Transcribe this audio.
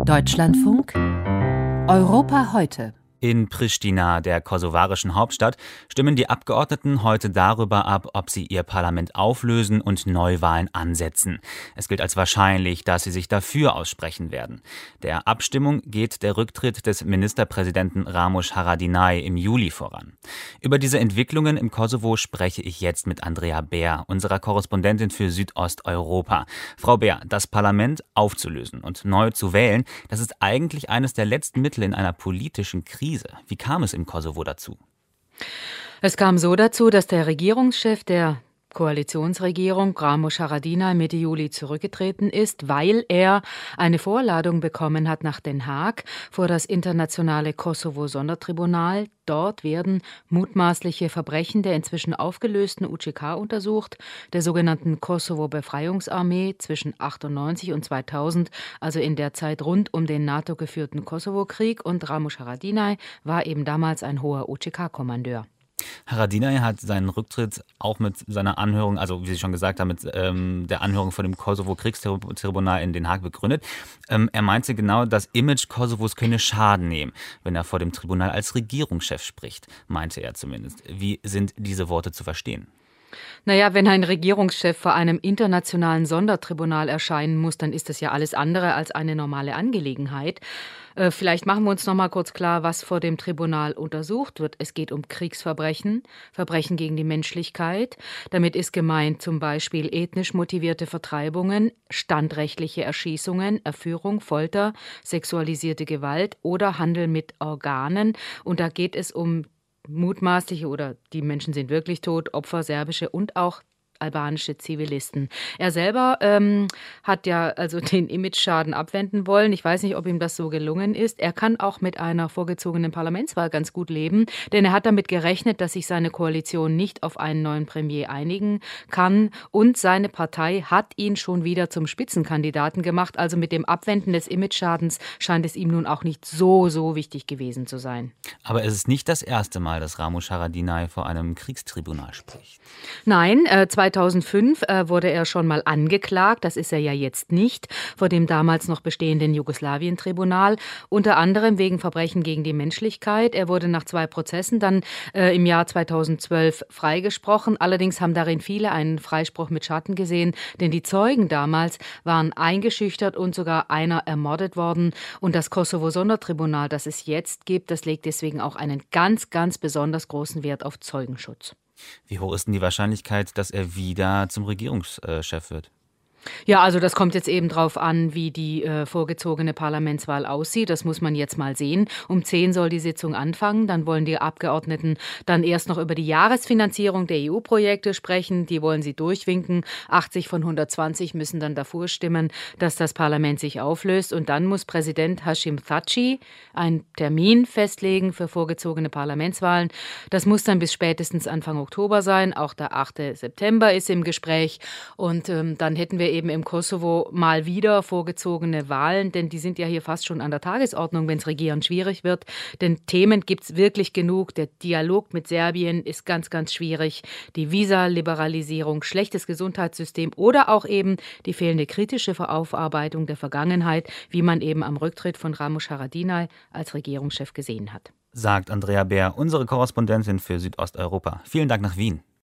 Deutschlandfunk Europa heute. In Pristina, der kosovarischen Hauptstadt, stimmen die Abgeordneten heute darüber ab, ob sie ihr Parlament auflösen und Neuwahlen ansetzen. Es gilt als wahrscheinlich, dass sie sich dafür aussprechen werden. Der Abstimmung geht der Rücktritt des Ministerpräsidenten Ramush Haradinaj im Juli voran. Über diese Entwicklungen im Kosovo spreche ich jetzt mit Andrea Beer, unserer Korrespondentin für Südosteuropa. Frau Beer, das Parlament aufzulösen und neu zu wählen, das ist eigentlich eines der letzten Mittel in einer politischen Krise. Wie kam es im Kosovo dazu? Es kam so dazu, dass der Regierungschef der Koalitionsregierung Ramush Haradinaj Mitte Juli zurückgetreten ist, weil er eine Vorladung bekommen hat nach Den Haag vor das internationale Kosovo-Sondertribunal. Dort werden mutmaßliche Verbrechen der inzwischen aufgelösten UÇK untersucht, der sogenannten Kosovo-Befreiungsarmee zwischen 98 und 2000, also in der Zeit rund um den NATO-geführten Kosovo-Krieg. Und Ramush Haradinaj war eben damals ein hoher UÇK-Kommandeur. Haradinaj hat seinen Rücktritt auch mit seiner Anhörung, also wie Sie schon gesagt haben, mit der Anhörung vor dem Kosovo-Kriegstribunal in Den Haag begründet. Er meinte genau, das Image Kosovos könne Schaden nehmen, wenn er vor dem Tribunal als Regierungschef spricht, meinte er zumindest. Wie sind diese Worte zu verstehen? Naja, wenn ein Regierungschef vor einem internationalen Sondertribunal erscheinen muss, dann ist das ja alles andere als eine normale Angelegenheit. Vielleicht machen wir uns noch mal kurz klar, was vor dem Tribunal untersucht wird. Es geht um Kriegsverbrechen, Verbrechen gegen die Menschlichkeit. Damit ist gemeint zum Beispiel ethnisch motivierte Vertreibungen, standrechtliche Erschießungen, Erführung, Folter, sexualisierte Gewalt oder Handel mit Organen. Und da geht es um mutmaßliche oder die Menschen sind wirklich tot, Opfer, serbische und auch albanische Zivilisten. Er selber hat ja also den Imageschaden abwenden wollen. Ich weiß nicht, ob ihm das so gelungen ist. Er kann auch mit einer vorgezogenen Parlamentswahl ganz gut leben, denn er hat damit gerechnet, dass sich seine Koalition nicht auf einen neuen Premier einigen kann. Und seine Partei hat ihn schon wieder zum Spitzenkandidaten gemacht. Also mit dem Abwenden des Imageschadens scheint es ihm nun auch nicht so wichtig gewesen zu sein. Aber es ist nicht das erste Mal, dass Ramush Haradinaj vor einem Kriegstribunal spricht. Nein, 2005 wurde er schon mal angeklagt, das ist er ja jetzt nicht, vor dem damals noch bestehenden Jugoslawien-Tribunal, unter anderem wegen Verbrechen gegen die Menschlichkeit. Er wurde nach 2 Prozessen dann im Jahr 2012 freigesprochen. Allerdings haben darin viele einen Freispruch mit Schatten gesehen, denn die Zeugen damals waren eingeschüchtert und sogar einer ermordet worden. Und das Kosovo-Sondertribunal, das es jetzt gibt, das legt deswegen auch einen ganz besonders großen Wert auf Zeugenschutz. Wie hoch ist denn die Wahrscheinlichkeit, dass er wieder zum Regierungschef wird? Ja, also das kommt jetzt eben drauf an, wie die vorgezogene Parlamentswahl aussieht. Das muss man jetzt mal sehen. Um 10 soll die Sitzung anfangen. Dann wollen die Abgeordneten dann erst noch über die Jahresfinanzierung der EU-Projekte sprechen. Die wollen sie durchwinken. 80 von 120 müssen dann dafür stimmen, dass das Parlament sich auflöst. Und dann muss Präsident Hashim Thaçi einen Termin festlegen für vorgezogene Parlamentswahlen. Das muss dann bis spätestens Anfang Oktober sein. Auch der 8. September ist im Gespräch. Und dann hätten wir eben im Kosovo mal wieder vorgezogene Wahlen, denn die sind ja hier fast schon an der Tagesordnung, wenn es Regieren schwierig wird. Denn Themen gibt es wirklich genug. Der Dialog mit Serbien ist ganz schwierig. Die Visa-Liberalisierung, schlechtes Gesundheitssystem oder auch eben die fehlende kritische Aufarbeitung der Vergangenheit, wie man eben am Rücktritt von Ramush Haradinaj als Regierungschef gesehen hat. Sagt Andrea Beer, unsere Korrespondentin für Südosteuropa. Vielen Dank nach Wien.